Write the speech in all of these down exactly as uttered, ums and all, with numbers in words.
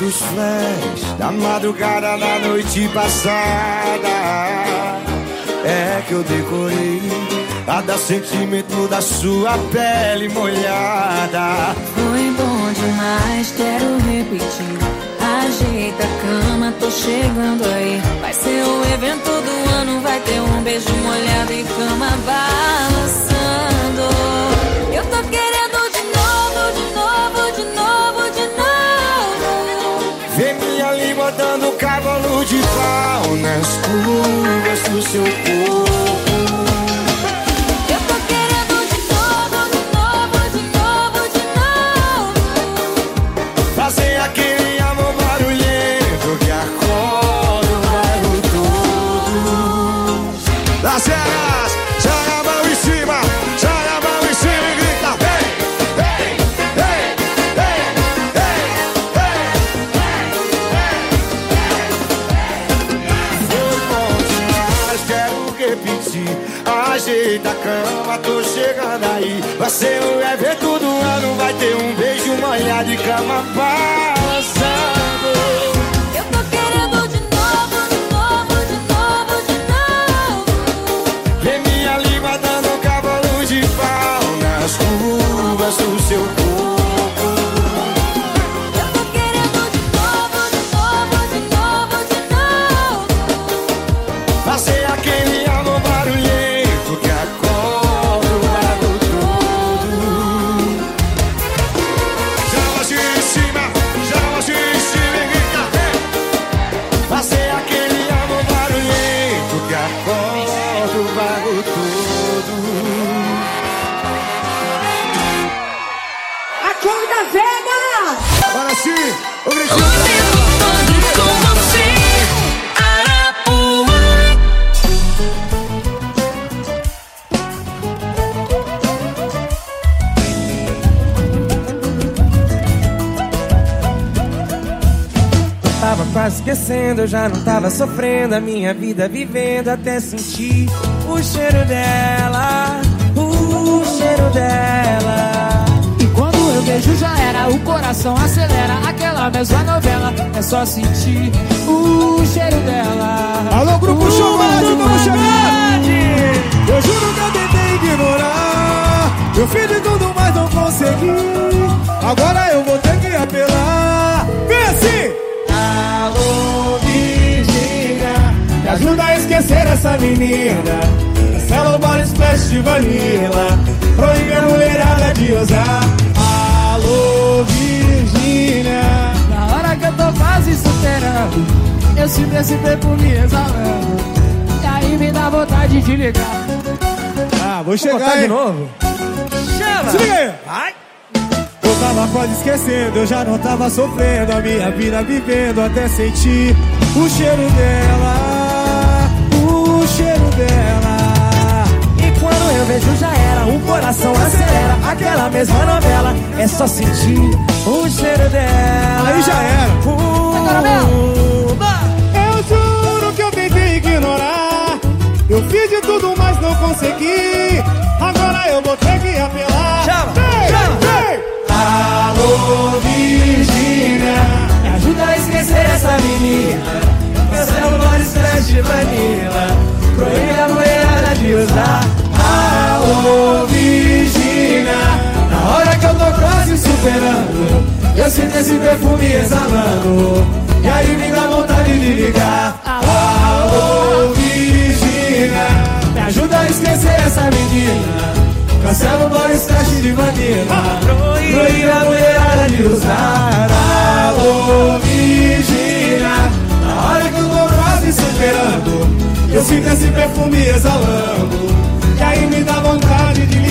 os flash da madrugada da noite passada. É que eu decorei cada sentimento da sua pele molhada. Foi bom demais, quero repetir. Ajeita a cama, tô chegando aí. Vai ser o evento do ano, vai ter um beijo molhado e cama balançando. Eu tô querendo de novo, de novo, de novo, de novo. Vê minha língua dando cavalo de pau nas curvas do seu corpo. Las Vegas, joga a mão em cima, joga a mão em cima e grita: hey, hey, hey, hey, hey, hey. Foi bom demais, quero repetir. Ajeita a cama, tô chegando aí. Vai ser o evento do ano, vai ter um beijo molhado e cama balançando. Do seu corpo. Eu tô querendo de novo, de novo, de novo, de novo. Fazer aquele amor barulhento que acorda o bairro todo. Joga de cima, joga de cima e grita: hey! Fazer aquele amor barulhento que acorda o bairro todo. Agora sim, o gritinho o tempo todo com você, Arapuã. Eu tava quase esquecendo, eu já não tava sofrendo a minha vida vivendo até sentir o cheiro dela, o cheiro dela. Eu beijo já era, o coração acelera. Aquela mesma novela, é só sentir o cheiro dela. Alô, grupo uh, Chocolate, vamos chegar! Eu juro que eu tentei ignorar. Eu fiz de tudo, mas não consegui. Agora eu vou ter que apelar. Vem assim! Alô, Virgínia, me ajuda a esquecer essa menina. Cancela o body splash de vanilla. Proíbe a mulherada de usar. Alô, Virgínia, na hora que eu tô quase superando, eu sinto esse perfume exalando. E aí me dá vontade de ligar. Ah, vou chegar botar aí. de novo. Chama! Se liga aí. Ai. Eu tava quase esquecendo, eu já não tava sofrendo a minha vida vivendo até sentir o cheiro dela, o cheiro dela. Quando eu vejo já era, o coração acelera. Aquela mesma novela, é só sentir o cheiro dela. Aí já era. uh, Eu juro que eu tentei ignorar. Eu fiz de tudo, mas não consegui. Agora eu vou ter que apelar. Chama, vem, chama. vem. Alô, Virgínia, me ajuda a esquecer essa menina. Cancela o body splash de vanilla. Proíbe a mulherada de usar. Alô, Virgínia, na hora que eu tô quase superando, eu sinto esse perfume exalando. E aí me dá vontade de ligar. Alô, Virgínia, me ajuda a esquecer essa menina. Cancela o body splash de vanilla. Proíbe a mulherada de usar. Alô, Virgínia, na hora que eu tô quase superando, eu sinto esse perfume exalando. E aí me dá vontade de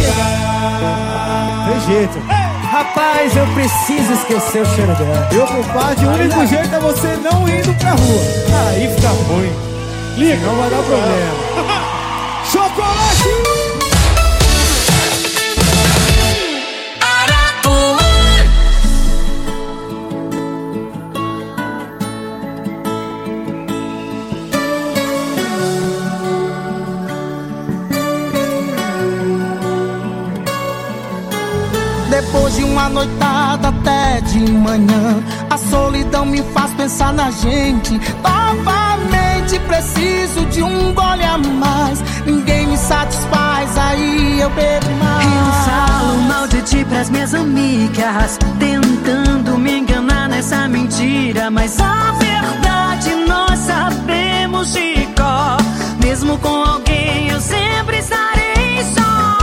ligar. Tem jeito. Rapaz, eu preciso esquecer o cheiro dela. Meu compadre, o único jeito é você não indo pra rua. Aí fica ruim. Liga, não vai dar problema. Chocolate! Depois de uma noitada noitada até de manhã. A solidão me faz pensar na gente. Novamente preciso de um gole a mais. Ninguém me satisfaz, aí eu bebo mais. Eu falo mal de ti pras minhas amigas, tentando me enganar nessa mentira, mas a verdade nós sabemos de cor. Mesmo com alguém eu sempre estarei só.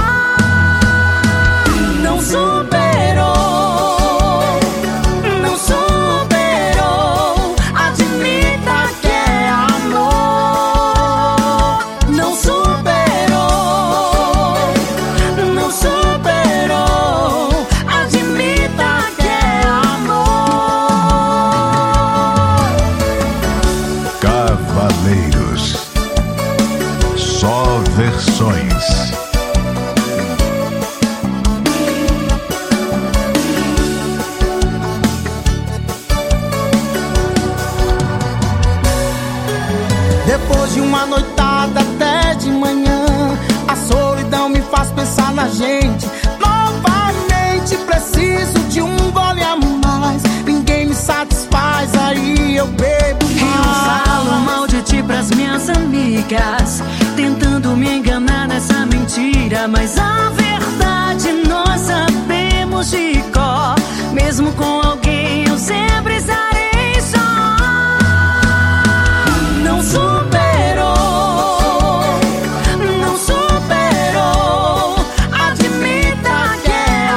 Não superou, não superou. Admita que é amor. Não superou, não superou. Admita que é amor. Cavaleiros, só versões. Depois de uma noitada até de manhã, a solidão me faz pensar na gente. Novamente preciso de um gole a mais. Ninguém me satisfaz, aí eu bebo mais. Eu falo mal de ti pras minhas amigas, tentando me enganar nessa mentira, mas a verdade nós sabemos de cor. Mesmo com alguém eu sempre estarei só. Não superou, não superou. Admita que é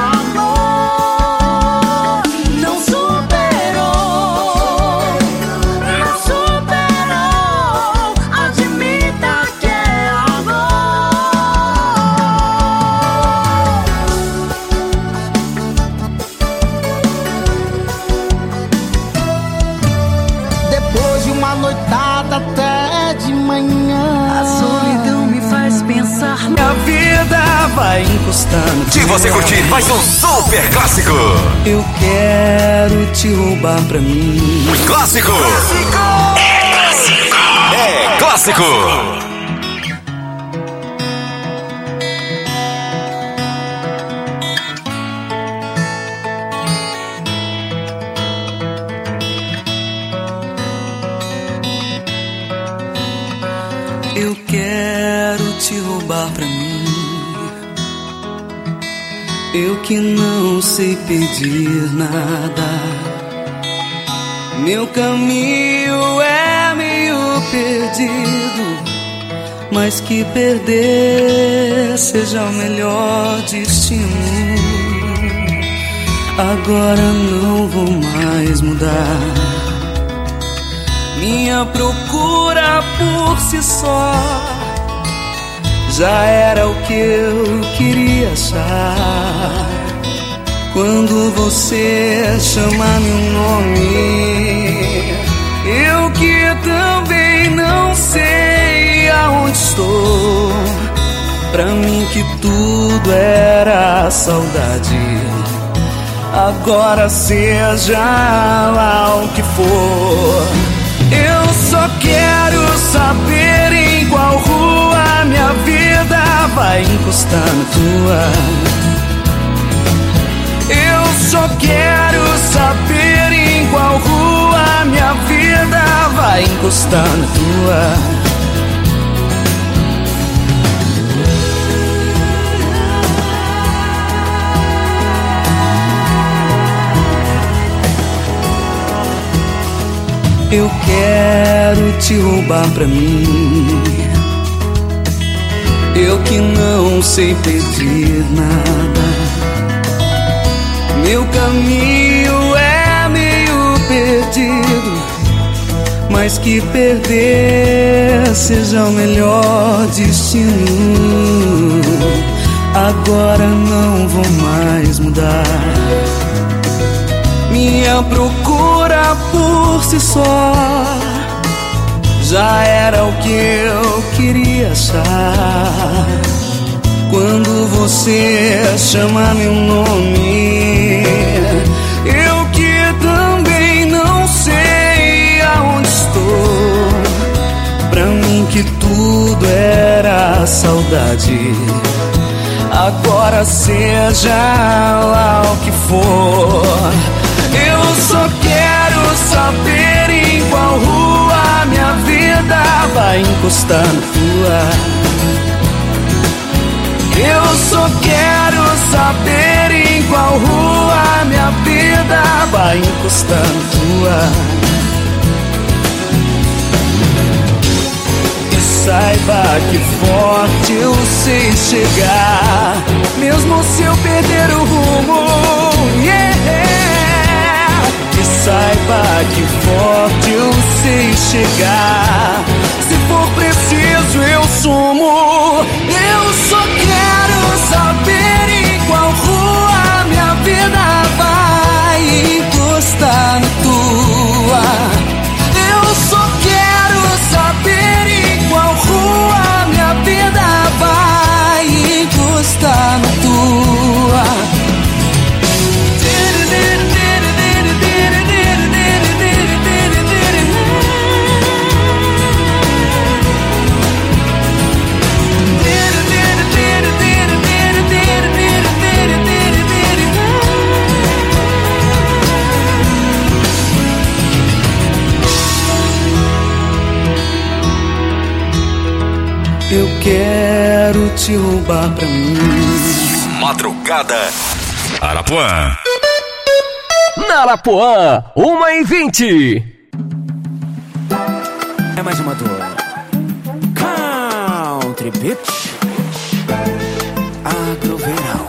amor. Não superou, não superou. Admita que é amor. Depois de uma noitada até de manhã, A solidão me faz pensar. Minha vida vai encostando. Se você curtir mais um super clássico. Eu quero te roubar pra mim. Clássico. É clássico. É clássico. Eu quero te roubar pra mim. Eu que não sei pedir nada. Meu caminho é meio perdido, mas que perder seja o melhor destino. Agora não vou mais mudar. Minha procura por si só já era o que eu queria achar. Quando você chama meu nome, eu que também não sei aonde estou. Pra mim que tudo era saudade. Agora seja lá o que for, eu só quero saber em qual rua minha vida vai encostar na tua. Eu só quero saber em qual rua minha vida vai encostar na tua. Eu quero te roubar pra mim. Eu que não sei pedir nada. Meu caminho é meio perdido, mas que perder seja o melhor destino. Agora não vou mais mudar. Minha procura por si só já era o que eu queria achar. Quando você chama meu nome, eu que também não sei aonde estou. Pra mim que tudo era saudade. agora seja lá o que for. Eu só quero saber em qual rua minha vida vai encostar na tua. Eu só quero saber em qual rua minha vida vai encostar na tua. E saiba que forte eu sei chegar, mesmo se eu perder o rumo, yeah. E saiba que forte eu sei chegar, se for preciso eu sumo. Eu só quero saber em qual rua minha vida vai encostar na tua. Eu só quero saber em qual rua minha vida vai encostar na tua. Eu quero te roubar pra mim. Madrugada Arapuã. Na Arapuã, uma e vinte. É mais uma dor. Country Beach. Agroverão.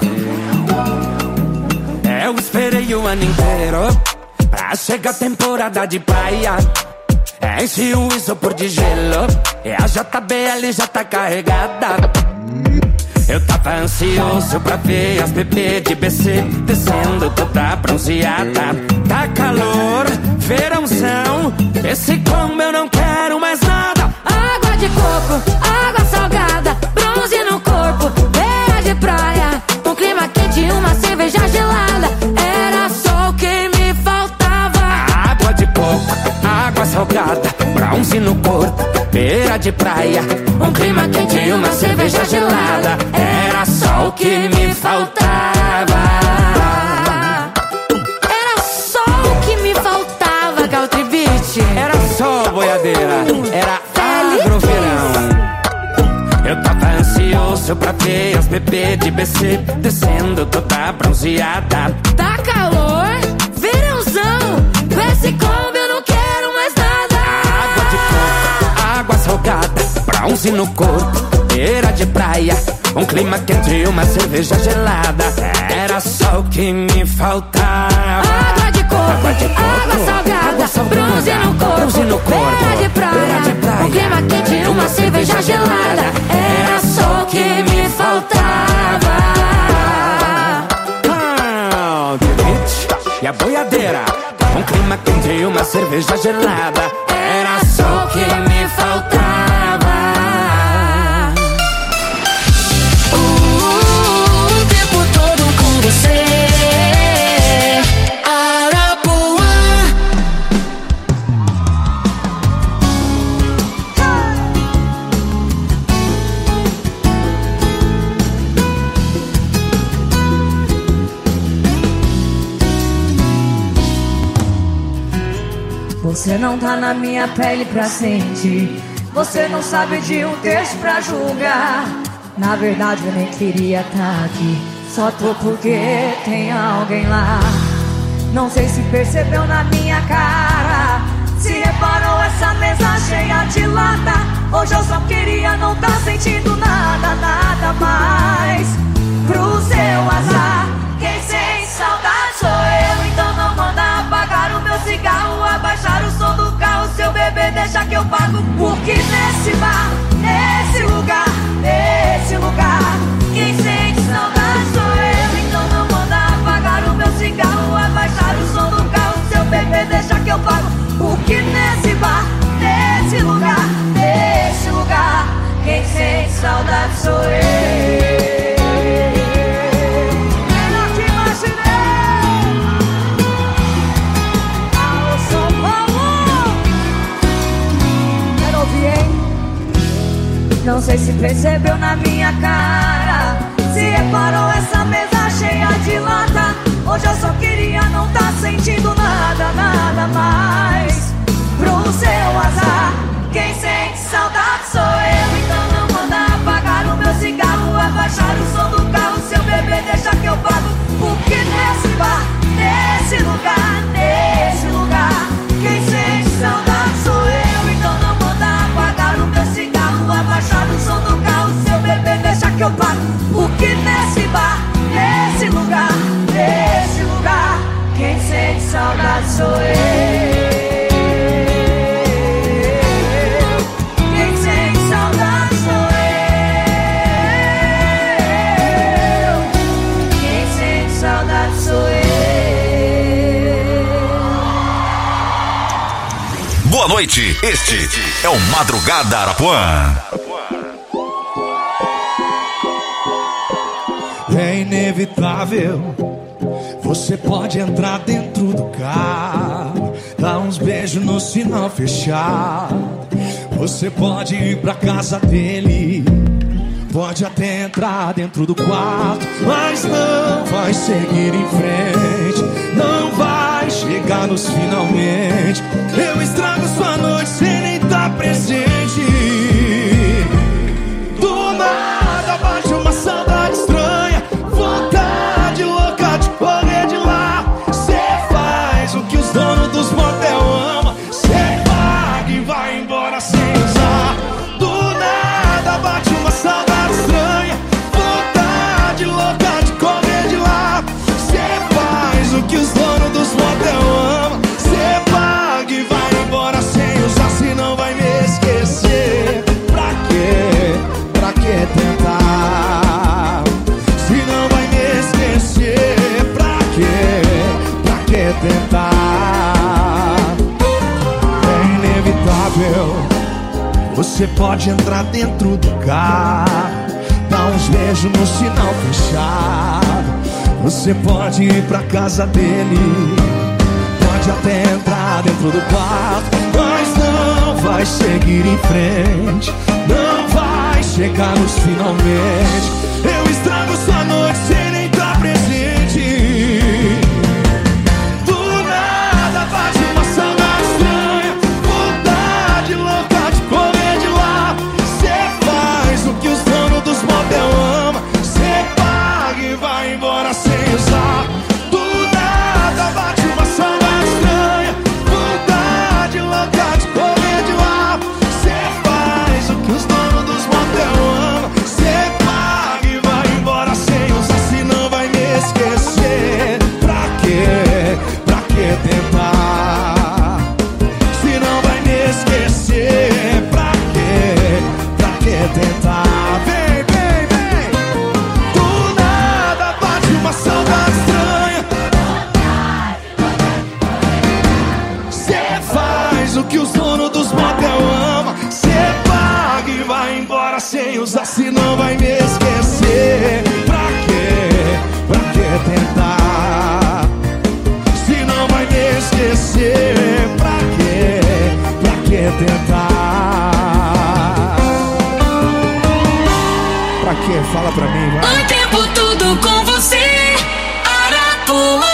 Eu esperei o ano inteiro pra chegar a temporada de praia. Enche o isopor de gelo e a J B L já tá carregada. Eu tava ansioso pra ver as bebês de B C descendo toda bronzeada. Tá calor, verãozão, esse combo eu não quero mais nada. Água de coco, água salgada, bronze no corpo, beira de praia, um clima quente e uma cerveja gelada. Era só o que me faltava. Água de coco, água salgada, bronze no corpo, beira de praia, um clima quente e uma cerveja gelada. Era só o que me faltava. Era só o que me faltava, Country Beach. Era só boiadeira, era agroverão. Eu tava ansioso pra ver as bebês de B C descendo toda bronzeada. Tá calor, verãozão, com esse combo eu não quero mais nada. Água de coco, água salgada, bronze no corpo, beira de praia, um clima quente e uma cerveja gelada. Era só o que me faltava. Água de coco, água, de coco, água salgada, água salgada, bronze no corpo, bronze no corpo, beira de praia, beira de praia, um clima quente e uma cerveja gelada. Era só o que me faltava. Country Beach e a boiadeira, um clima quente e uma cerveja gelada. Era só o que me faltava. O tempo todo com você, Arapuã. Você não tá na minha pele pra sentir, você não sabe de um texto pra julgar. Na verdade eu nem queria tá aqui, só tô porque tem alguém lá. Não sei se percebeu na minha cara, se reparou essa mesa cheia de lata. Hoje eu só queria não tá sentindo nada, nada mais. Pro seu azar, quem sente saudade sou eu. Então não manda apagar o meu cigarro, abaixar o som do carro. Seu bebê deixa que eu pago, porque nesse bar, nesse lugar, nesse lugar, quem sente saudade sou eu. Então não manda apagar o meu cigarro, abaixar o som do carro. Seu bebê deixa que eu pago, porque nesse bar, nesse lugar, nesse lugar, quem sente saudade sou eu. Não sei se percebeu na minha cara, se se reparou essa mesa cheia de lata? Hoje eu só queria não tá sentindo nada, nada mais. Pro seu azar, quem sente saudade sou eu. Então não manda apagar o meu cigarro, abaixar o som do carro. Seu bebê deixa que eu pago, porque nesse bar, nesse lugar, nesse lugar, quem sente saudade sou eu. Então não manda apagar o meu cigarro, abaixar o som do carro. Seu bebê deixa que eu pago, porque nesse bar, nesse lugar, nesse lugar, quem sente saudade sou eu. Quem sente saudade sou eu. Quem sente saudade sou eu. Boa noite, este é o Madrugada Arapuã. É inevitável, você pode entrar dentro do carro, dar uns beijos no sinal fechado. Você pode ir pra casa dele, pode até entrar dentro do quarto, mas não vai seguir em frente, não vai chegar nos finalmente. Eu estrago sua noite sem nem estar presente. Do nada bate uma saudade estranha, vontade louca de correr de lá. Cê faz o que os donos dos motel amam, cê paga e vai embora sem usar. Do nada bate uma saudade estranha, vontade louca de correr de lá. Cê faz o que os donos dos motel amam, cê paga e vai embora sem usar. Se não vai me esquecer, pra quê? Pra que tentar? Se não vai me esquecer, pra quê? Pra que tentar? É inevitável, você pode entrar dentro do carro, dar uns beijos no sinal fechado. Você pode ir pra casa dele, pode até entrar dentro do quarto, mas não vai seguir em frente, não vai chegar nos finalmente. Eu estrago sua noite sem nem estar presente. Do nada bate uma saudade estranha, vontade louca de correr de lá. Cê faz o que os donos dos motel amam, cê paga e vai embora sem usar. Do nada bate uma saudade estranha, vontade louca de correr de lá. Cê faz o que os donos dos motel amam, cê paga e vai embora sem usar. Se não vai me esquecer, pra quê? Pra que tentar? Se não vai me esquecer, pra quê? Pra que tentar? Vem, vem, vem. Do nada bate uma saudade estranha, cê faz o que os donos dos motel amam, cê paga e vai embora sem usar. Se não vai me esquecer, pra quê? Pra que tentar? Se não vai me esquecer, pra quê? Pra que tentar? Pra quê? Fala pra mim, vai. O tempo todo com você, Arapuã.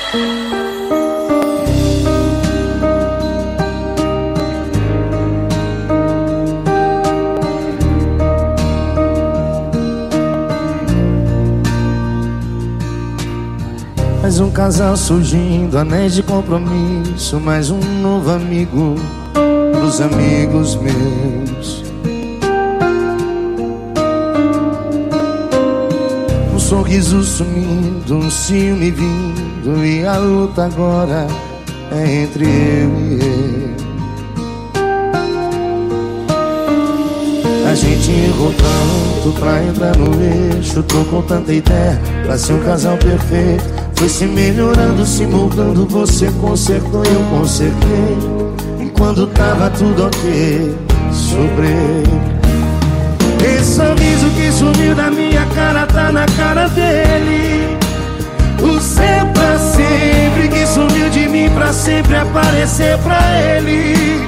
Mais um casal surgindo, anéis de compromisso, mais um novo amigo pros amigos meus. Um sorriso sumindo, um ciúme vindo, e a luta agora é entre eu e ele. A gente errou tanto pra entrar no eixo, trocou tanta ideia pra ser um casal perfeito. Foi se melhorando, se moldando, você consertou, eu consertei. E quando tava tudo ok, sobrei. Esse sorriso que sumiu da minha cara tá na cara dele. O ser pra sempre que sumiu de mim pra sempre aparecer pra ele.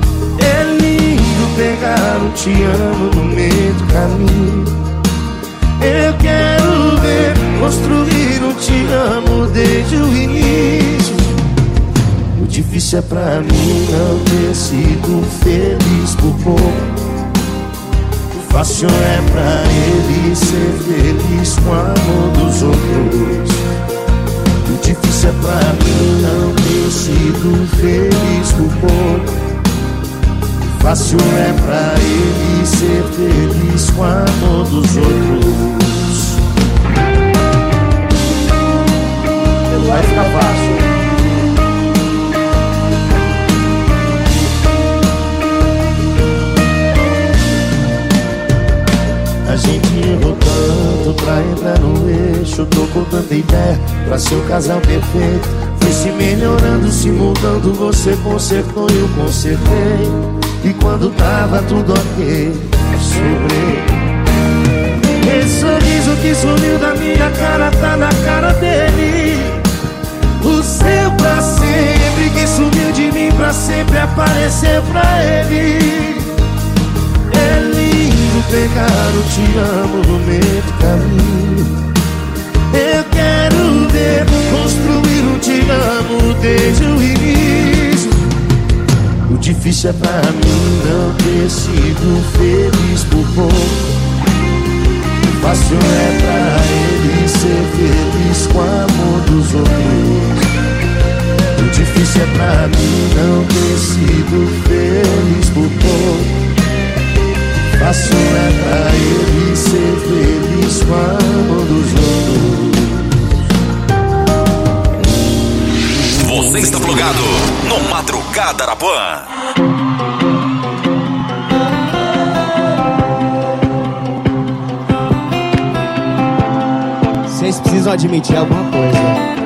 É lindo pegar um te amo no meio do caminho. Eu quero ver construir um te amo desde o início. O difícil é pra mim não ter sido feliz por pouco. O fácil é pra ele ser feliz com o amor dos outros. O difícil é pra mim não ter sido feliz por pouco. O fácil é pra ele ser feliz com o amor dos outros. Vai ficar fácil. A gente errou tanto pra entrar no eixo. Tô com tanta ideia pra ser o casal perfeito. Fui se melhorando, se mudando. Você consertou e eu consertei. E quando tava tudo ok, sobrei. Esse sorriso que sumiu da minha cara tá na cara dele. O seu pra sempre que sumiu de mim pra sempre apareceu pra ele. É lindo pegar o te amo no meio do caminho. Eu quero ver construir um te amo desde o início. O difícil é pra mim não ter sido feliz por pouco. O fácil é pra ele ser feliz com o amor dos outros. O difícil é pra mim não ter sido feliz por pouco. Fácil é pra ele ser feliz com o amor dos outros. Você está plugado no Madrugada Arapuã. Vocês precisam admitir alguma coisa.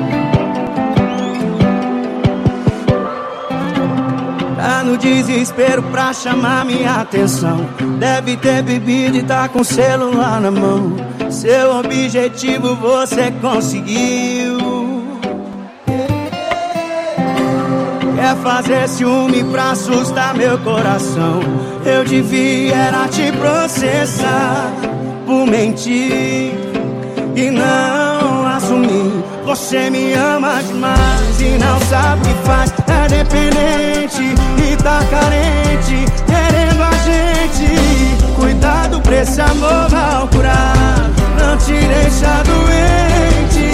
Tá no desespero pra chamar minha atenção. Deve ter bebido e tá com o celular na mão. Seu objetivo você conseguiu. Quer fazer ciúme pra assustar meu coração. Eu devia era te processar por mentir e não assumir. Você me ama demais e não sabe o que faz. É dependente e tá carente, querendo a gente. Cuidado pra esse amor mal curado não te deixa doente.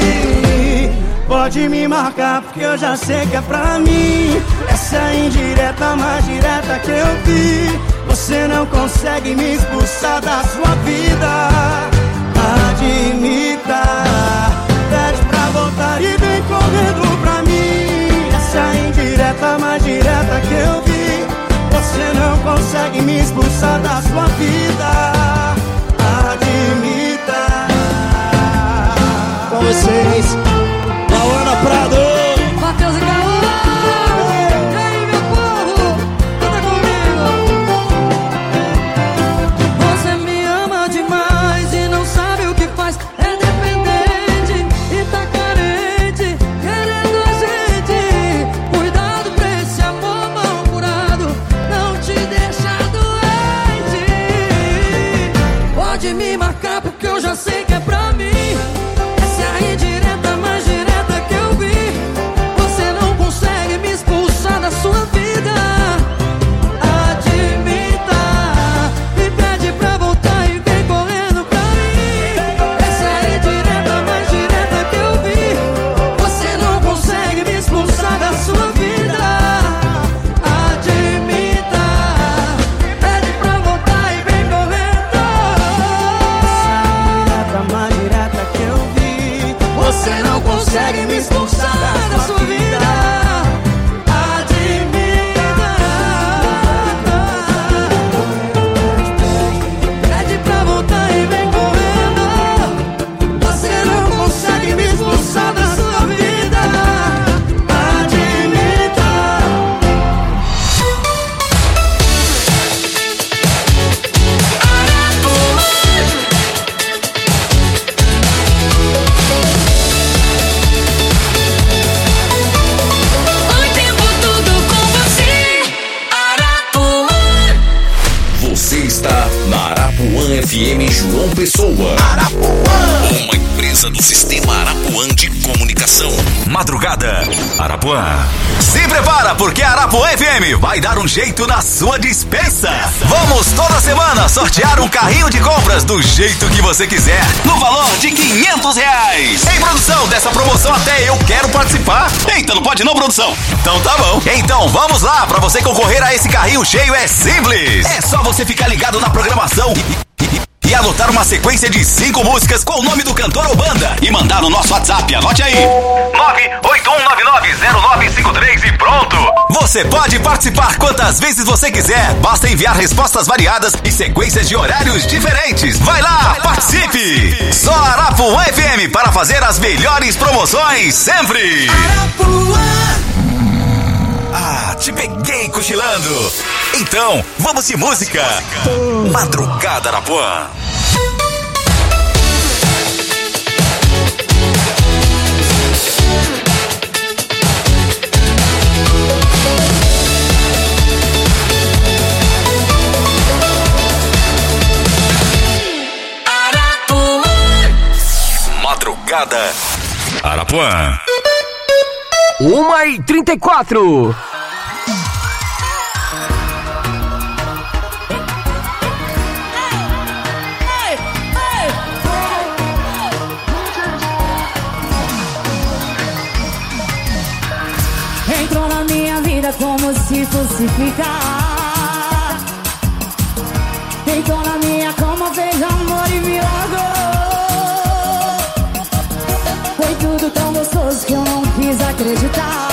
Pode me marcar porque eu já sei que é pra mim. Essa é a indireta mais direta que eu vi. Você não consegue me expulsar da sua vida. Admita, pede pra voltar e vem correndo pra mim. Essa é a indireta mais direta que eu vi. Você não consegue me expulsar da sua vida. Admita. Com vocês, Ana Prado, Matheus e Caô. E aí, meu povo, canta comigo. Você me ama demais e não sabe o que faz. É dependente e tá carente, querendo a gente. Cuidado pra esse amor mal curado não te deixa doente. Pessoa. Arapuã. Uma empresa do Sistema Arapuã de Comunicação. Madrugada Arapuã. Se prepara, porque a Arapuã F M vai dar um jeito na sua dispensa. Vamos toda semana sortear um carrinho de compras do jeito que você quiser, no valor de quinhentos reais. Em produção dessa promoção até eu quero participar. Eita, não pode não, produção? Então tá bom. Então vamos lá, pra você concorrer a esse carrinho cheio é simples. É só você ficar ligado na programação e, e, e anotar uma sequência de cinco músicas com o nome do cantor ou banda e mandar no nosso WhatsApp. Anote aí: nove oito um nove nove zero nove cinco três e pronto. Você pode participar quantas vezes você quiser. Basta enviar respostas variadas e sequências de horários diferentes. Vai lá, Vai lá participe. participe! Só Arapuã F M para fazer as melhores promoções sempre. Arapuã. Ah, te peguei cochilando. Então, vamos de música. Madrugada Arapuã. Madrugada Arapuã. Uma e trinta e quatro. Entrou na minha vida como se fosse ficar. Entrou na minha cama, fez amor e me largou. Foi tudo tão gostoso que eu não quis acreditar.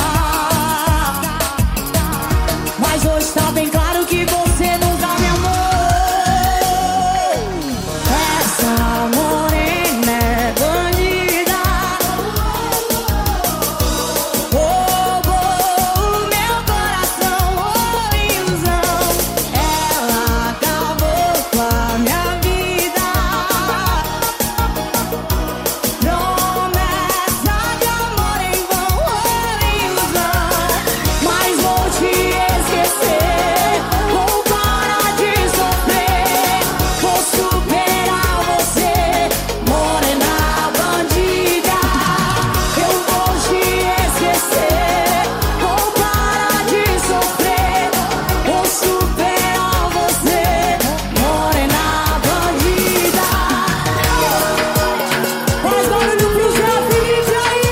Mas hoje tá bem claro que você nunca me amou. Essa morena é bandida, roubou o meu coração, oh ilusão. Ela acabou com a minha vida. Promessa de amor em vão, oh ilusão. Mas vou te esquecer, vou parar de sofrer, vou superar você, morena bandida. Eu vou te esquecer, vou parar de sofrer, vou superar você, morena bandida. Faz barulho pro Zé Felipe aí.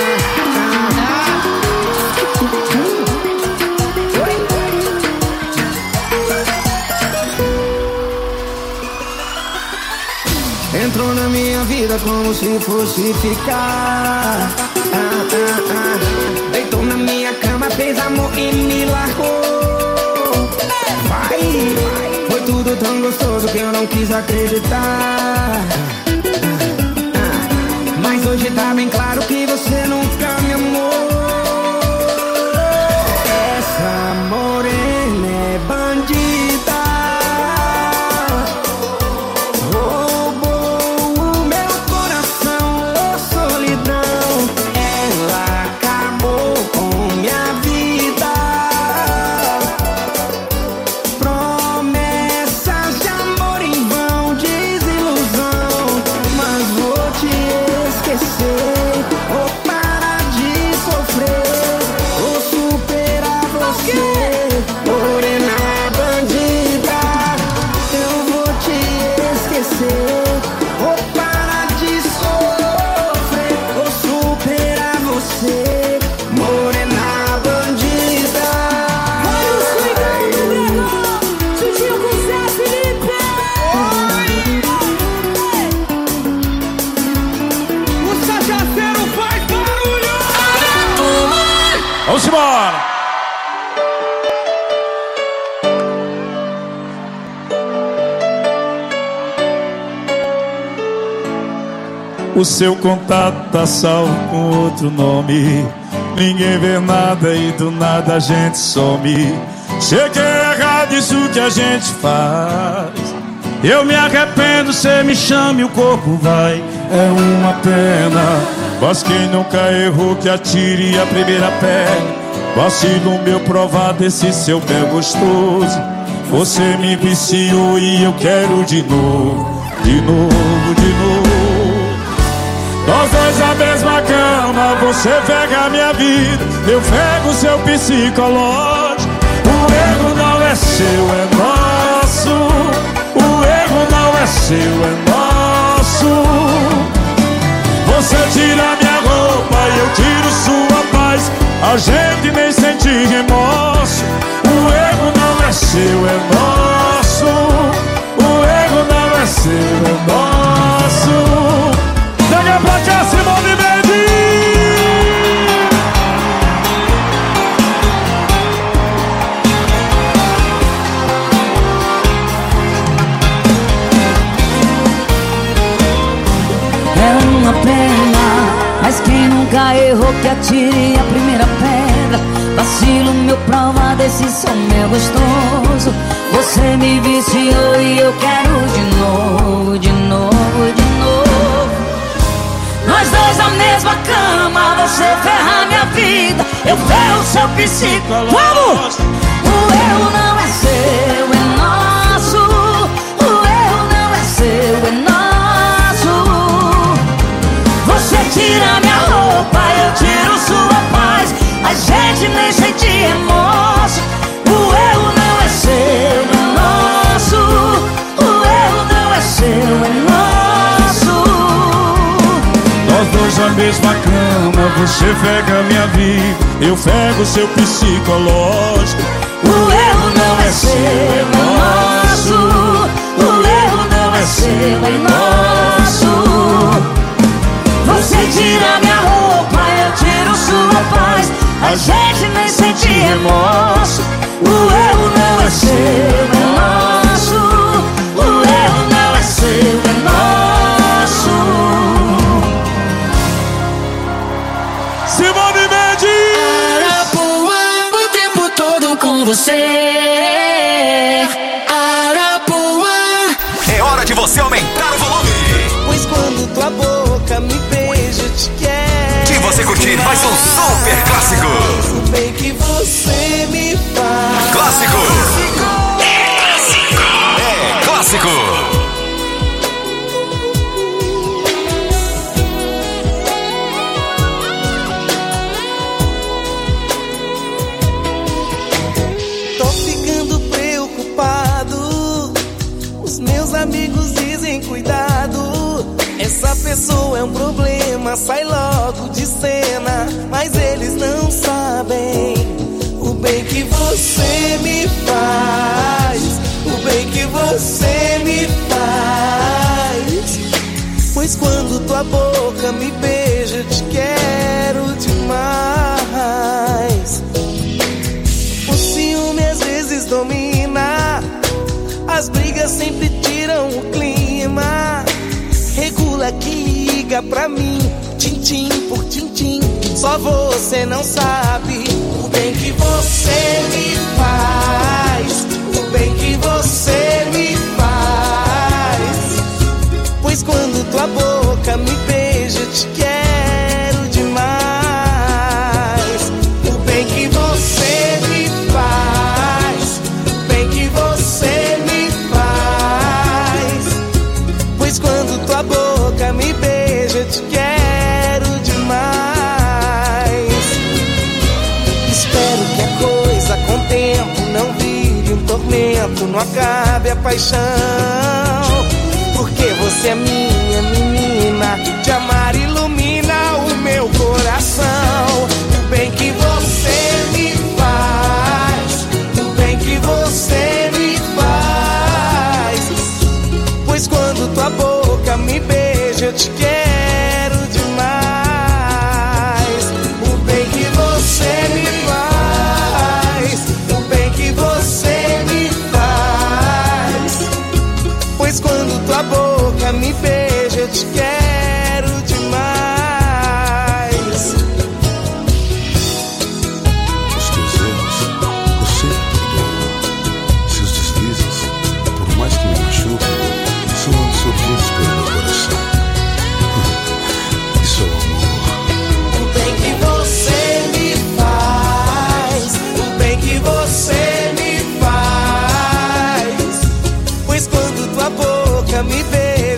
Entrou na minha vida como se fosse ficar. Ah, ah, ah. Deitou na minha cama, fez amor e me largou. Vai, foi tudo tão gostoso que eu não quis acreditar. Ah, ah. Mas hoje tá bem claro que você nunca me amou. Essa morena é bandida, roubou o meu coração, oh solidão. Ela acabou com minha vida. Promessas de amor em vão, desilusão. Mas vou te esquecer, vou parar de sofrer, vou superar você, morena bandida. Eu vou te esquecer, vou parar de sofrer, vou superar você, morena bandida. Olha o swingão do Bregão, Titio com Zé Felipe. O cachaceiro faz barulho! Vamos embora! O seu contato tá salvo com outro nome. Ninguém vê nada e do nada a gente some. Cheguei errado isso que a gente faz. Eu me arrependo, cê me chama e o corpo vai. É uma pena, mas quem nunca errou que atire a primeira pedra. Vacilo meu provar desse seu pé gostoso. Você me viciou e eu quero de novo. de novo, de novo. Nós dois na mesma cama, você pega minha vida, eu pego seu psicológico. O erro não é seu, é nosso. O erro não é seu, é nosso. Você tira minha roupa e eu tiro sua paz. A gente nem sente remorso. O erro não é seu, é nosso. O erro não é seu, é nosso. Chega pra cá, Simone Mendes. É uma pena, mas quem nunca errou que atire a primeira pedra. Vacilo, meu prova desse som meu gostoso. Você me viciou e eu quero de novo, de novo, de novo. Nós dois na mesma cama, você ferra minha vida, eu ferro seu psicólogo. Vamos! O erro não é seu, é nosso. O erro não é seu, é nosso. Você tira minha roupa, eu tiro sua paz. A gente nem sente remorso. O erro não é seu, é nosso. O erro não é seu, é nosso. Nós dois na mesma cama, você pega minha vida, eu pego seu psicológico. O erro não é seu, é nosso. O erro não é seu, é nosso. Você tira minha roupa, eu tiro sua paz. A gente nem sente remorso. O erro não é seu, é nosso. O erro não é seu, é nosso. Simone Mendes! Arapuã, o tempo todo com você. Arapuã. É hora de você aumentar o volume. Pois quando tua boca me beija, eu te quero. E você curtir mais um super clássico. O bem que você me faz. Clássico. É clássico. É clássico. Tô ficando preocupado. Os meus amigos dizem cuidado. Essa pessoa é um problema, sai logo de cena. Mas eles não sabem o bem que você me faz. O bem que você me faz. Pois quando tua boca me beija, eu te quero demais. O ciúme às vezes domina, as brigas sempre tiram o clima. Regula que liga pra mim, tintim por tintim. Só você não sabe o bem que você me faz. O bem que você me faz. Pois quando tua boca me beija, eu te quero demais. O bem que você me faz. O bem que você me faz. Pois quando tua boca me beija, eu te quero demais. Espero que a coisa com o tempo não vire um tormento, não acabe a paixão. Porque você é minha menina, te amar ilumina o meu coração. O bem que você me faz, o bem que você me faz. Pois quando tua boca me beija, eu te quero demais. O bem que você me faz, o bem que você me faz. Pois quando tua boca me beija, eu te quero demais. Os teus erros, você perdoa. Seus deslizes, por mais que me machuquem, são absorvidos pelo meu coração. Isso é o amor. O bem que você me faz, o bem que você me faz. Pois quando tua boca me beija,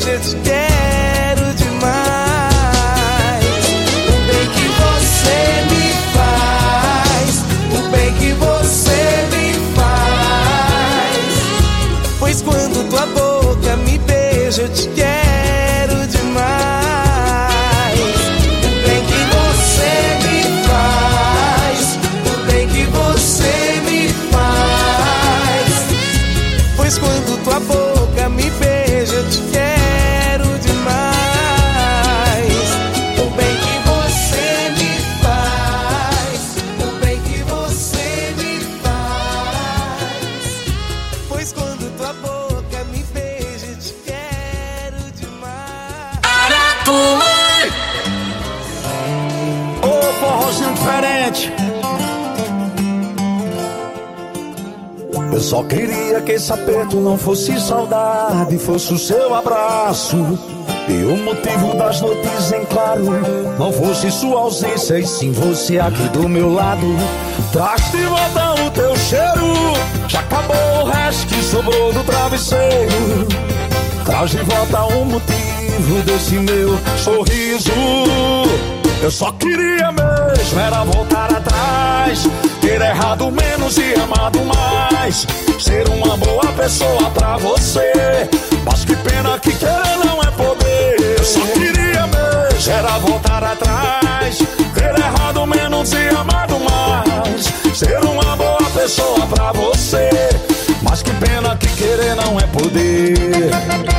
Eu só queria que esse aperto não fosse saudade, fosse o seu abraço. E o motivo das noites em claro não fosse sua ausência, e sim você aqui do meu lado. Traz de volta o teu cheiro, já acabou o resto que sobrou do travesseiro. Traz de volta o motivo desse meu sorriso. Eu só queria mesmo era voltar atrás, ter errado menos e amado mais, ser uma boa pessoa pra você. Mas que pena que querer não é poder. Eu só queria mesmo era voltar atrás, ter errado menos e amado mais, ser uma boa pessoa pra você. Mas que pena que querer não é poder.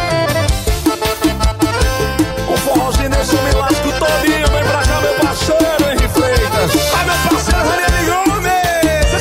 O forrozinho nesse me lasco todinho. Vem pra cá meu parceiro Henri Freitas. Ah, meu parceiro Ranieri Gomes.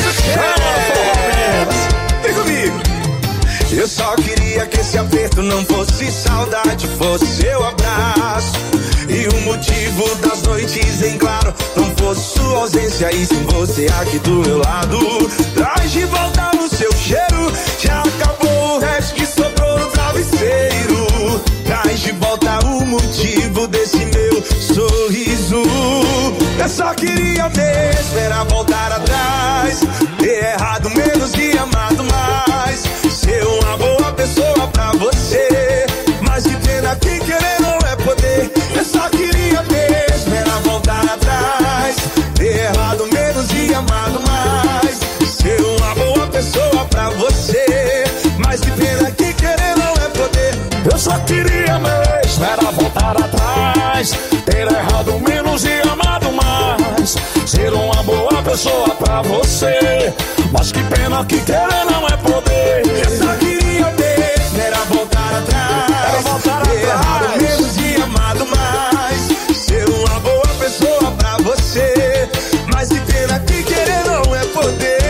Vem comigo. Eu só queria que esse aperto não fosse saudade, fosse seu abraço. E o motivo das noites em claro não fosse sua ausência, e sim você aqui do meu lado. Traz de volta o seu cheiro, já acabou o resto que sobrou no travesseiro. Traz de volta o motivo desse meu sorriso. Eu só queria mesmo era voltar atrás, ter errado menos e amado mais, ser uma boa pessoa pra você. Mas que pena que querer não é poder. Eu só queria mesmo era voltar atrás, ter errado menos e amado mais, ser uma boa pessoa pra você. Mas que pena que querer não é poder. Eu só queria mesmo era voltar atrás, ter errado menos e amado mais, ser uma boa pessoa pra você. Mas que pena que querer não é poder. Eu só queria mesmo era voltar atrás, era voltar ter atrás, errado menos e amado mais, ser uma boa pessoa pra você. Mas que pena que querer não é poder.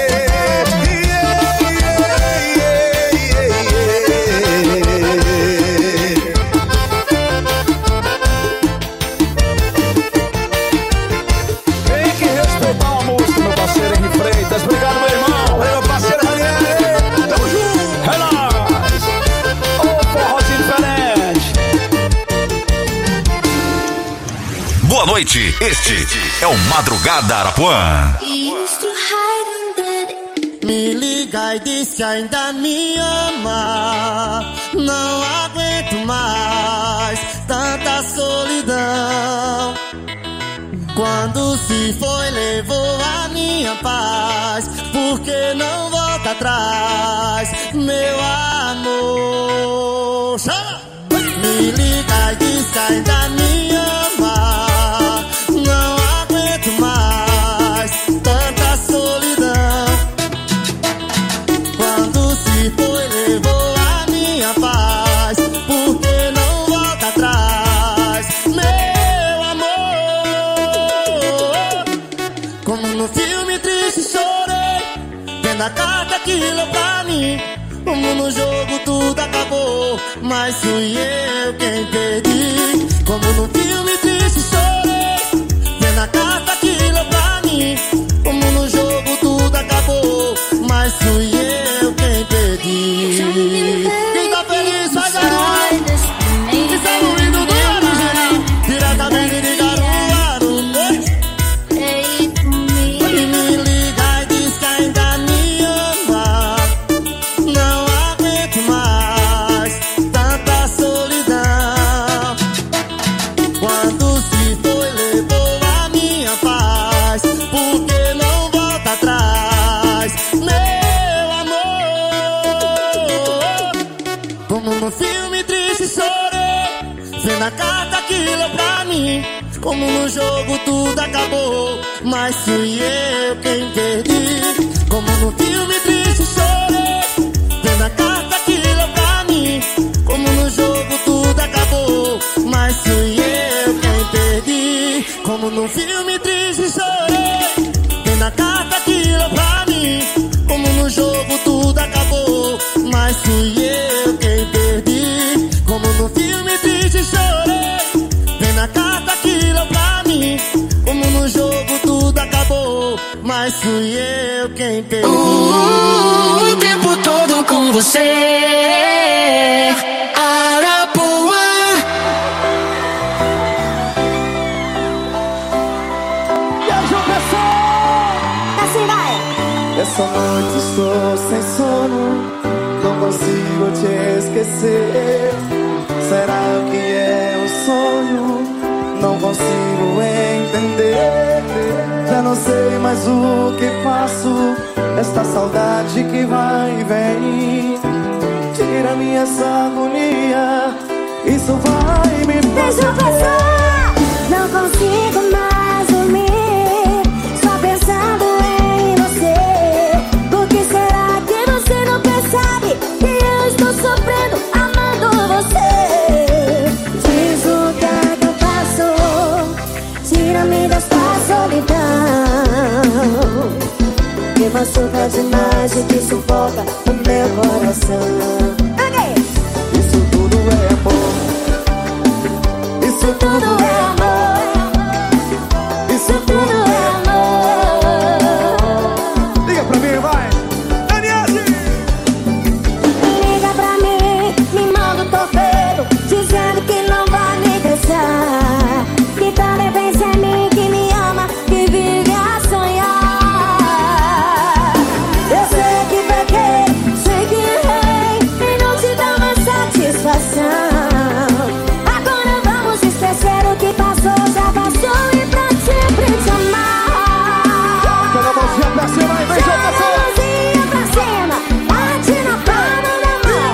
Obrigado, meu irmão. Meu parceiro Ranieri, tamo junto. É nóis. Ô, forrozinho diferente. Boa noite, este é o Madrugada Arapuã. Me liga e diz que ainda me ama. Não aguento mais tanta solidão. Quando se foi levou a minha paz, porque não volta atrás, meu amor. Chama! Me liga e diz que ainda me ama. Não aguento mais tanta solidão. Quando se foi levou a minha paz, porque não volta atrás, meu amor. Como no filme triste chorei, vendo a carta que leu pra mim. Como no jogo tudo acabou, mas fui eu quem perdi. Como no filme triste chorei, vendo a carta que leu pra mim. Como no jogo tudo acabou, mas fui eu quem perdi. Quem tá feliz faz a lua. Estamos indo do original, diretamente de Caruaru. E me liga e diz que ainda me ama. Não aguento mais tanta solidão. Quando se foi levou a minha paz, porque não volta atrás, meu amor. Como no filme triste chorei, vendo a carta que leu pra mim. Como no jogo tudo acabou, mas fui eu quem perdi. Como no filme triste chorei, vendo a carta que leu pra mim. Como no jogo tudo acabou, mas fui eu quem perdi. Como no filme triste chorei, vendo a carta que leu pra mim. Como no jogo tudo acabou, mas fui eu quem perdi. Como no filme triste chorei, vendo a carta que leu pra mim. Como no jogo tudo acabou, fui eu quem perdi. Uh, o tempo todo com você, Arapuã. E a João Pessoa, assim vai. essa noite estou sem sono, não consigo te esquecer. Será que é um sonho? Não consigo entender. Já não sei mais o que faço. Esta saudade que vai e vem tira minha essa agonia. Isso vai me fazer. Não consigo mais dormir, só pensando em você. Por que será que você não percebe que eu estou sofrendo amando você? Diz o que é que eu faço, tira-me desta solidão, que machuca demais e que sufoca o meu coração. Isso tudo é amor. Isso tudo é amor. Isso tudo é amor. Liga pra mim, vai. Daniele! Liga pra mim, me manda um torpedo, dizendo que não vai me deixar, que também pensa em mim, que me ama, que vive a sonhar. Eu sei que peguei, sei que errei e não te dá mais satisfação. Agora vamos esquecer o que passou, já passou e pra sempre te amar. Joga a mãozinha pra cima e vem, joga a mãozinha pra cima, bate na palma da mão.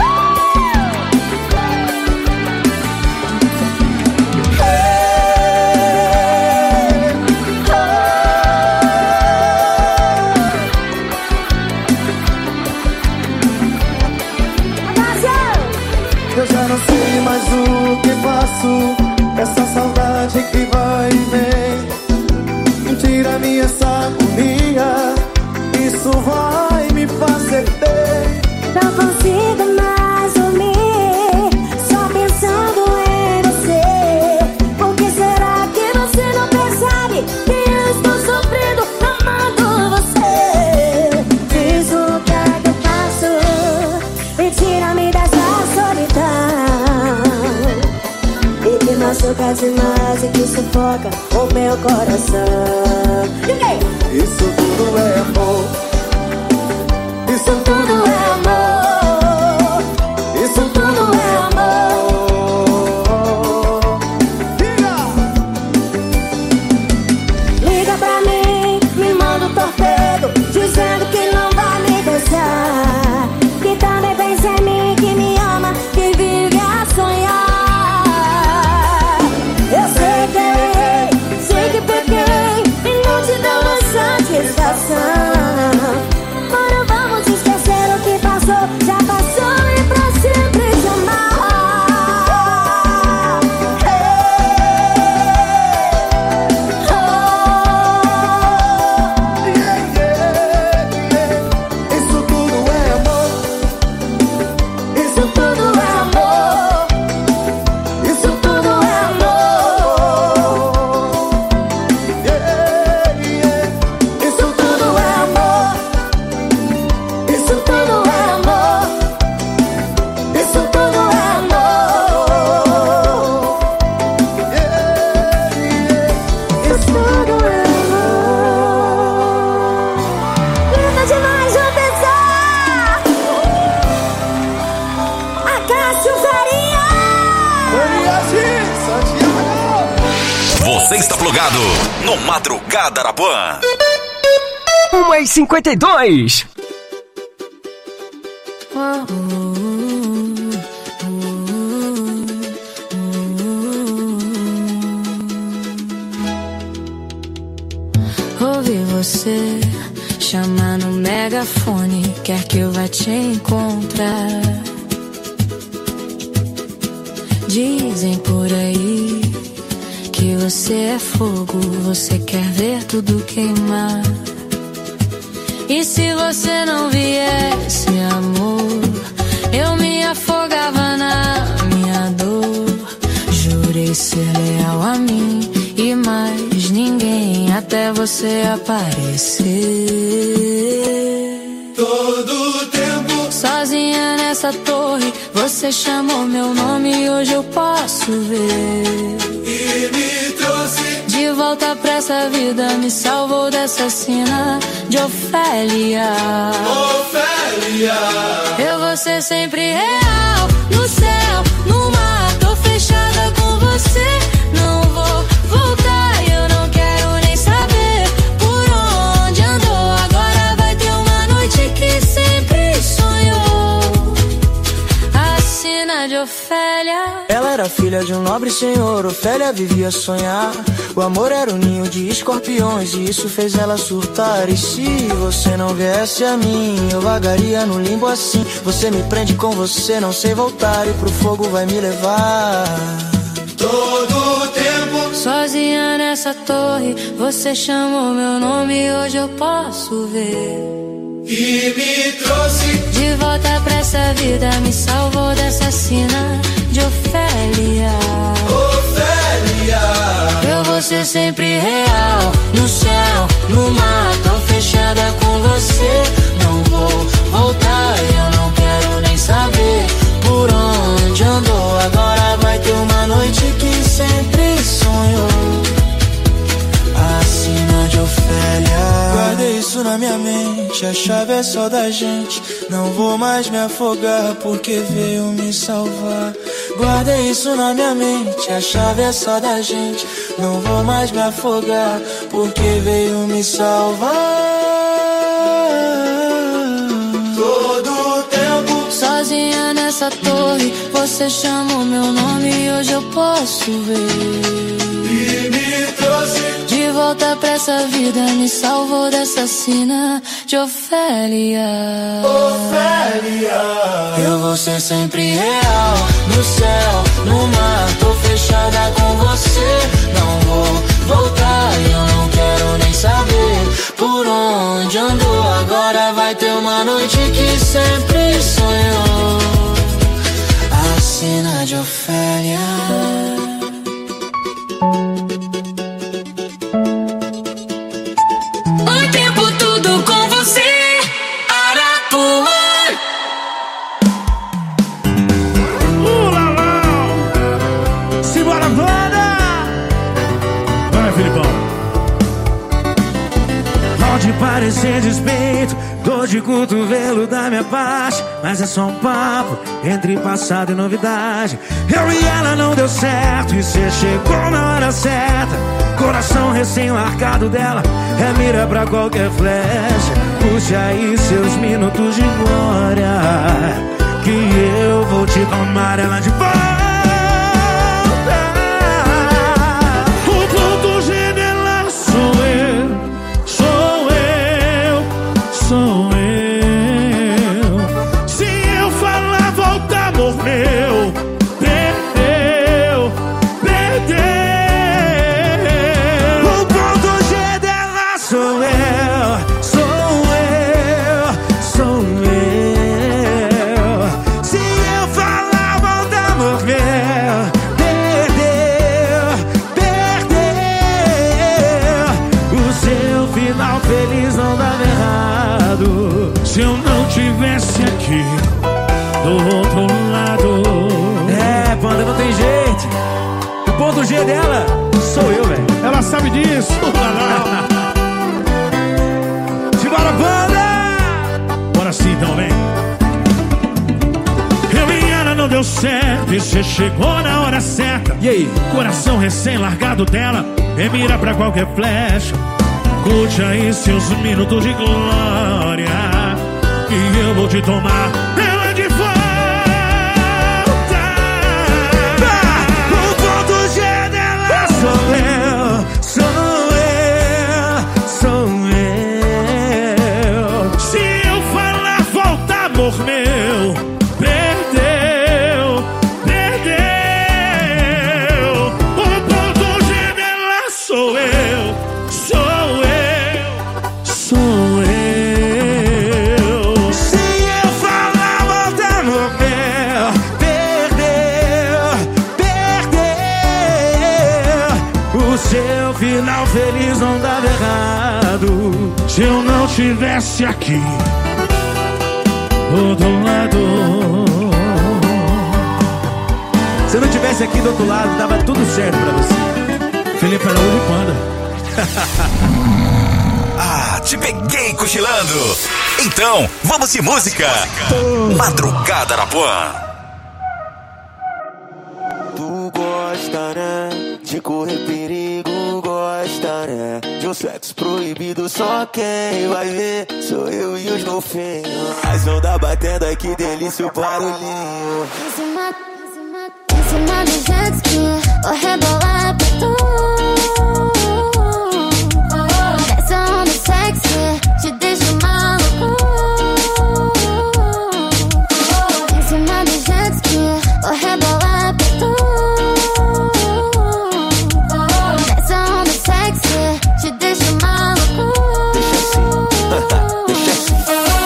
Eu já não sei mais o que faço. Essa saudade que vai e vem tira minha essa agonia. Isso vai me fazer bem. Não consigo mais dormir, só pensando em você. Por que será que você não percebe que eu estou sofrendo amando você? Diz o que é que eu faço e tira-me dessa solidão, e que machuca demais e que sufoca o meu coração. Isso tudo é amor. Isso tudo é amor. Isso tudo é amor. Liga pra mim, me manda um torpedo, dizendo que não vai me deixar, que também pensa em mim, que me ama, que vive a sonhar. Eu sei que errei, sei que pequei e não te dou mais satisfação. Agora vamos esquecer o que passou, já passou e pra sempre te amar. Isso tudo é amor. Isso tudo é amor. Isso tudo é amor. Yeah, yeah. Isso tudo é amor. Isso tudo é amor. Isso tudo é amor. Yeah, yeah. Isso tudo é amor. Linda demais, João Pessoa! A Cássio Faria! Você está plugado no Madrugada Arapuã. uma e cinquenta e dois. Ouvi você chamar no megafone, quer que eu vá te encontrar. Dizem por aí que você é fogo, você quer ver tudo queimar. E se você não viesse, amor, eu me afogava na minha dor. Jurei ser leal a mim e mais ninguém. até você aparecer. Todo tempo sozinha nessa torre, você chamou meu nome e hoje eu posso ver. E me trouxe de volta pra essa vida, me salvou dessa cena de Ofélia. Ofélia, eu vou ser sempre real, no céu, no mar, tô fechada com você. Não vou voltar, eu não quero nem saber por onde andou. Agora vai ter uma noite que sempre sonhou, a cena de Ofélia. Ela era filha de um nobre senhor, Ofélia vivia a sonhar. O amor era um ninho de escorpiões e isso fez ela surtar. E se você não viesse a mim, eu vagaria no limbo assim. Você me prende com você, não sei voltar, e pro fogo vai me levar. Todo tempo sozinha nessa torre, você chamou meu nome e hoje eu posso ver. E me trouxe de volta pra essa vida, me salvou dessa cena de Ofélia. Ofélia, eu vou ser sempre real, no céu, no mar, tô fechada com você. Não vou voltar, eu não quero nem saber por onde andou. Agora vai ter uma noite que sempre sonhou, a cena de Ofélia. Guardei isso na minha mente, a chave é só da gente. Não vou mais me afogar porque veio me salvar. Guardei isso na minha mente, a chave é só da gente. Não vou mais me afogar porque veio me salvar. Todo tempo sozinha nessa torre, você chamou meu nome e hoje eu posso ver. E me trouxe de volta pra essa vida, me salvou dessa cena de Ofélia. Ofélia, eu vou ser sempre real, no céu, no mar, tô fechada com você. Não vou voltar, eu não quero nem saber por onde andou. Agora vai ter uma noite que sempre sonhou, a cena de Ofélia. Parecer despeito, dor de cotovelo da minha parte, mas é só um papo entre passado e novidade. Eu e ela não deu certo e cê chegou na hora certa. Coração recém-largado dela é mira pra qualquer flecha. Puxe aí seus minutos de glória, que eu vou te tomar ela de volta. O ponto G dela sou eu, sou eu, sou eu. Se eu falar volta, amor meu, perdeu, perdeu. O ponto G dela sou eu, sou eu, sou eu. Se eu falar volta, amor meu, perdeu, perdeu. O seu final feliz não dava errado se eu não tivesse aqui do outro lado. É, Panda, não tem jeito. O ponto G dela sou eu, velho. Ela sabe disso. Simbora, Panda! Bora sim, então, vem. Eu e ela não deu certo e cê chegou na hora certa. E aí? Coração recém-largado dela é mira pra qualquer flecha. Curte aí seus minutos de glória, que eu vou te tomar ela de volta. Ah, o ponto G dela sou eu, sou eu, sou eu. Se eu falar volta, amor meu, perdeu, perdeu. O ponto G dela sou eu, sou eu, sou eu. Se eu falar estivesse aqui do outro lado. Se eu não tivesse aqui do outro lado, dava tudo certo pra você. Felipe Araújo e Panda. Ah, te peguei cochilando. Então, vamos de música. Madrugada Arapuã. Tu gosta, né? De correr perigo, gosta, né? De um sexo proibido, só quem vai ver sou eu e os golfinhos. As ondas batendo, ai que delícia o barulhinho. Em cima, em cima, em cima do jet ski, vou rebolar pra tu. Essa onda sexy te deixa maluco. Em cima do jet ski, vou rebolar pra tu. Essa onda sexy te deixa maluco. Deixa assim, deixa assim.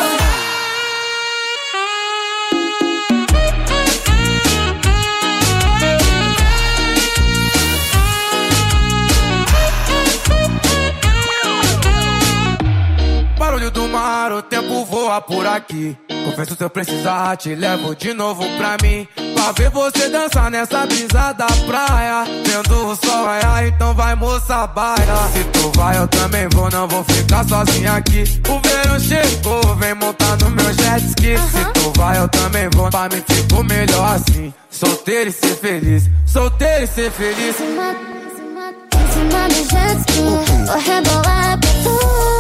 Barulho do mar, o tempo voa por aqui. Confesso se eu precisar, te levo de novo pra mim. Pra ver você dançar nessa brisa da praia. Vendo o sol raiar, então vai moça, baila. Se tu vai eu também vou, não vou ficar sozinha aqui. O verão chegou, vem montar no meu jet ski. Se tu vai eu também vou, pra mim fico melhor assim. Solteiro e ser feliz, solteiro e ser feliz. Em cima, em cima, em cima do jet ski, vou rebolar pra tu.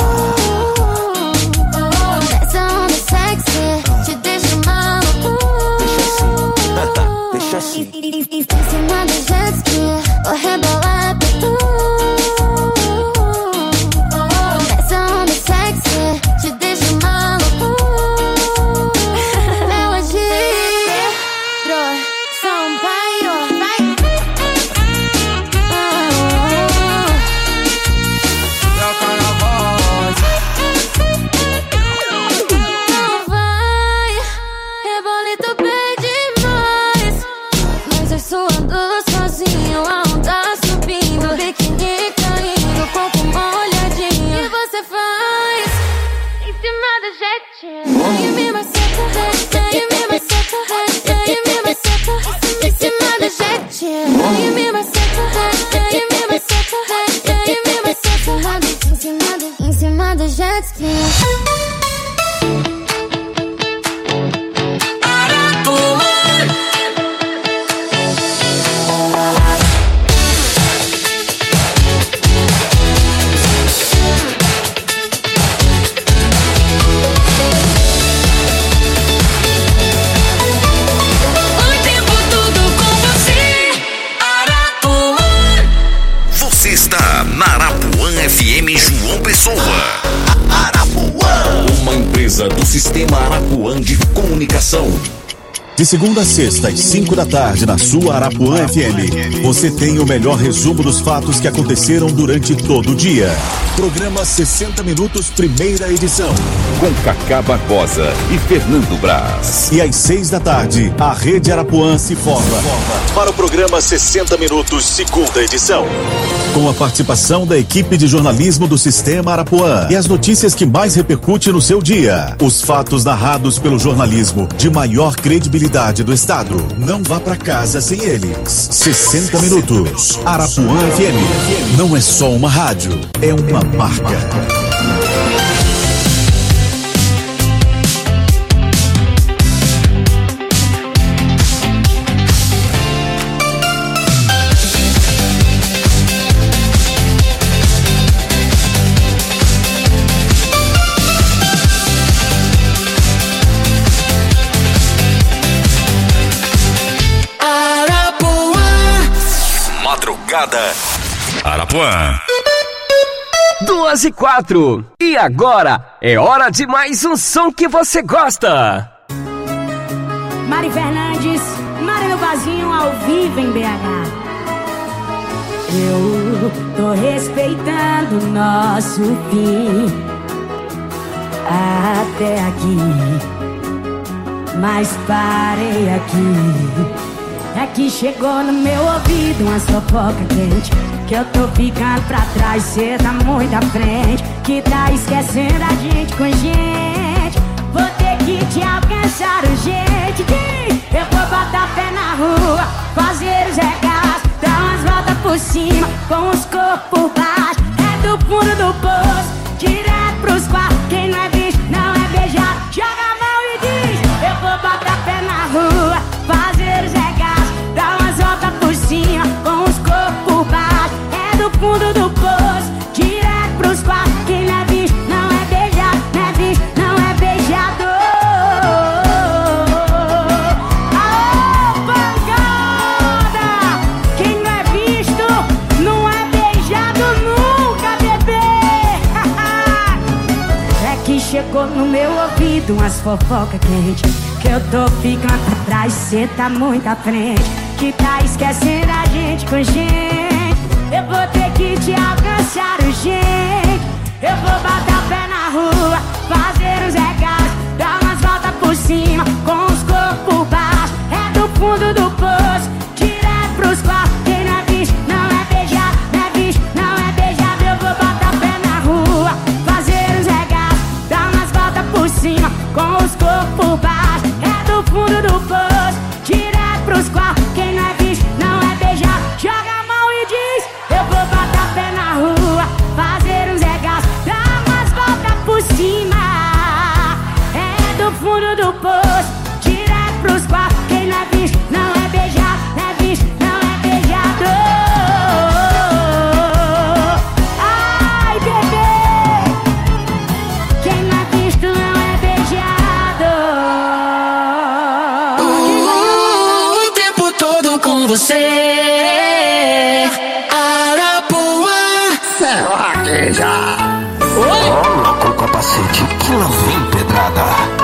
Essa onda sexy te deixa maluco. Deixa assim. Em cima do jet ski, vou rebolar pra tu. Essa onda sexy te deixa maluco. Melodia, Sampaio, vai. Não vai, rebolito bem demais. Mas eu suando sozinho, a onda subindo, biquíni caindo, corpo molhadinho. E você faz em cima do jet. E me maceta, e me maceta, e me maceta, em cima do jet. E me maceta, e me maceta, e me maceta, em cima do, em cima do jet ski. Você está na Arapuã F M João Pessoa. Arapuã, uma empresa do Sistema Arapuã de Comunicação. De segunda a sexta, às cinco da tarde, na sua Arapuã F M, você tem o melhor resumo dos fatos que aconteceram durante todo o dia. Programa sessenta Minutos, primeira edição. Com Cacá Barbosa e Fernando Braz. E às seis da tarde, a Rede Arapuã se forma para o programa sessenta Minutos, segunda edição. Com a participação da equipe de jornalismo do Sistema Arapuã. E as notícias que mais repercutem no seu dia. Os fatos narrados pelo jornalismo de maior credibilidade do estado. Não vá pra casa sem eles. sessenta Minutos. Arapuã F M. Não é só uma rádio, é uma marca. Madrugada Arapuã. Duas e quatro. E agora é hora de mais um som que você gosta. Mari Fernandes, Mari no Vazinho, ao vivo em B H. Eu tô respeitando o nosso fim até aqui, mas parei aqui. É que chegou no meu ouvido uma fofoca quente, que eu tô ficando pra trás, cê tá muito à frente, que tá esquecendo cima, com os corpos por baixo. É do fundo do poço, direto pros quartos. Quem não é bicho, não é beijado. Joga a mão e diz: eu vou botar pé na rua, fazer os regaços, dar umas voltas por cima, com os corpos por baixo. É do fundo do poço, direto pros quartos. Quem não é bicho, não é beijado. Não é bicho, não é beijado. Aô, pancada! Quem não é visto, não é beijado nunca, bebê. É que chegou no meu ouvido umas fofoca quente, que eu tô ficando pra trás, cê tá muito à frente. Que tá esquecendo a gente com gente. Eu vou ter que te alcançar urgente. Eu vou botar pé na rua, fazer os regaços, dar umas voltas por cima, com os corpos por baixo. É do fundo do poço, direto pros quartos. Quem não é bicho, não é beijado. Não é bicho, não é beijado. Eu vou botar pé na rua, fazer os regaços, dar umas voltas por cima, com os corpos por baixo. É do fundo do poço, direto pros quartos. Quem não é bicho, não é beijado. Joga a mão e diz: eu vou botar pé na rua, fazer uns regaços, dar umas voltas por cima. É do fundo do poço, direto pros quartos. Quem não é bicho, não é beijado. Não é bicho, não é beijado. Ai, bebê, quem não é visto não é beijado. O tempo todo com você, Arapuã. Será que já? Coloca o capacete que lá vem pedrada.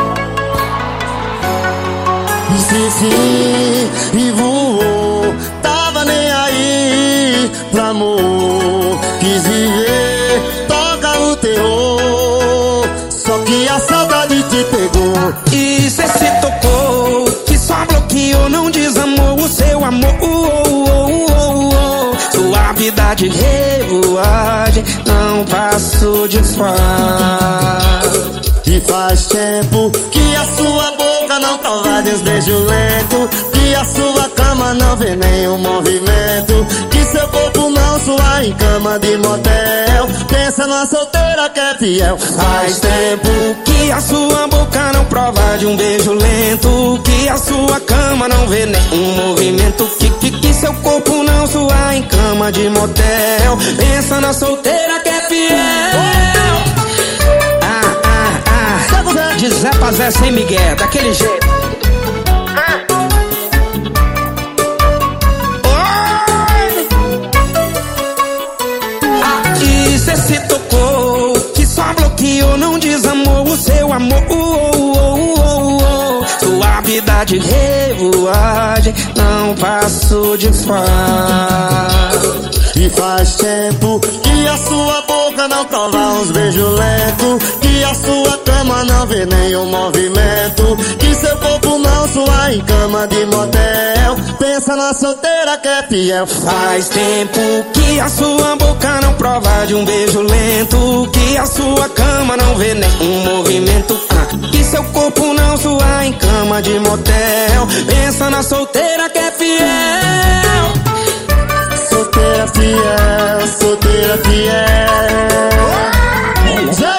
Esqueci e voou, tava nem aí pro amor. Quis viver, toca o terror, só que a saudade te pegou. E cê se tocou, que só bloqueou, não desamou o seu amor. Oh, oh, oh, oh. Suavidade, revoagem, não passo de fase. E faz tempo que a sua boca não prova de uns beijos lentos, que a sua cama não vê nenhum movimento, que seu corpo não sua em cama de motel. Pensa numa solteira que é fiel. Faz tempo que a sua boca não prova de um beijo lento, que a sua cama não vê nenhum movimento, que, que, que seu corpo não sua em cama de motel. Pensa na solteira que é fiel. De Zé pra Zé sem migué, daquele jeito. E cê se tocou, que só bloqueou, não desamou o seu amor. Oh, oh, oh, oh. Suavidade, revoagem, não passo de fase. E faz tempo que a sua boca não prova uns beijos lentos, que a sua cama não vê nenhum movimento, que seu corpo não sua em cama de motel. Pensa na solteira que é fiel. Faz tempo que a sua boca não prova de um beijo lento, que a sua cama não vê nenhum movimento, ah, que seu corpo não sua em cama de motel. Pensa na solteira que é fiel. Solteira fiel, solteira fiel.